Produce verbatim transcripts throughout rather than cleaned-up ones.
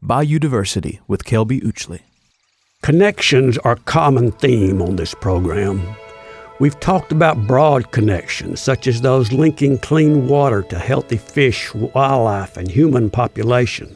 Biodiversity with Kelby Uchley. Connections are a common theme on this program. We've talked about broad connections, such as those linking clean water to healthy fish, wildlife, and human population.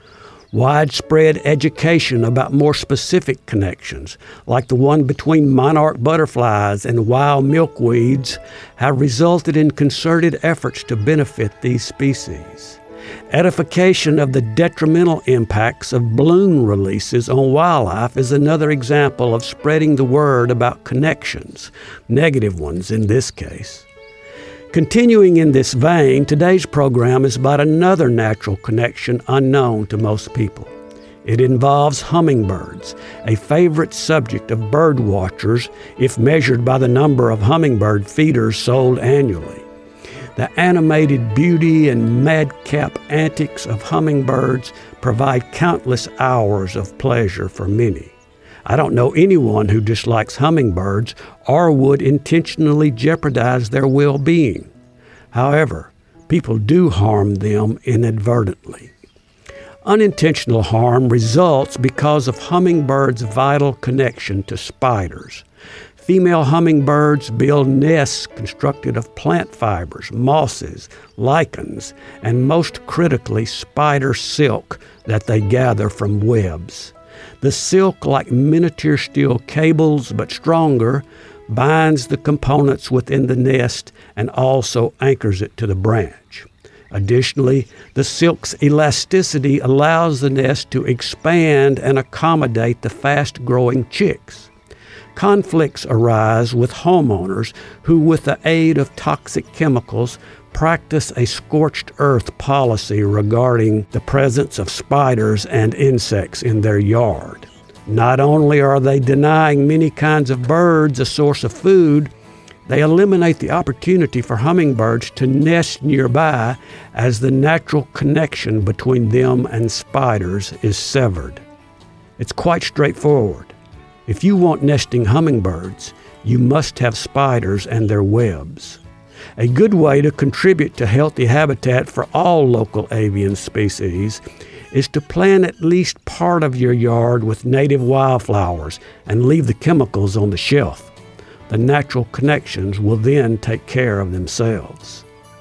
Widespread education about more specific connections, like the one between monarch butterflies and wild milkweeds, have resulted in concerted efforts to benefit these species. Edification of the detrimental impacts of balloon releases on wildlife is another example of spreading the word about connections, negative ones in this case. Continuing in this vein, today's program is about another natural connection unknown to most people. It involves hummingbirds, a favorite subject of bird watchers if measured by the number of hummingbird feeders sold annually. The animated beauty and madcap antics of hummingbirds provide countless hours of pleasure for many. I don't know anyone who dislikes hummingbirds or would intentionally jeopardize their well-being. However, people do harm them inadvertently. Unintentional harm results because of hummingbirds' vital connection to spiders. Female hummingbirds build nests constructed of plant fibers, mosses, lichens, and most critically, spider silk that they gather from webs. The silk, like miniature steel cables but stronger, binds the components within the nest and also anchors it to the branch. Additionally, the silk's elasticity allows the nest to expand and accommodate the fast-growing chicks. Conflicts arise with homeowners who, with the aid of toxic chemicals, practice a scorched earth policy regarding the presence of spiders and insects in their yard. Not only are they denying many kinds of birds a source of food, they eliminate the opportunity for hummingbirds to nest nearby as the natural connection between them and spiders is severed. It's quite straightforward. If you want nesting hummingbirds, you must have spiders and their webs. A good way to contribute to healthy habitat for all local avian species is to plant at least part of your yard with native wildflowers and leave the chemicals on the shelf. The natural connections will then take care of themselves.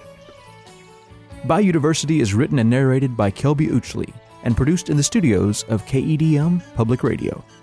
Biodiversity is written and narrated by Kelby Uchley and produced in the studios of K E D M Public Radio.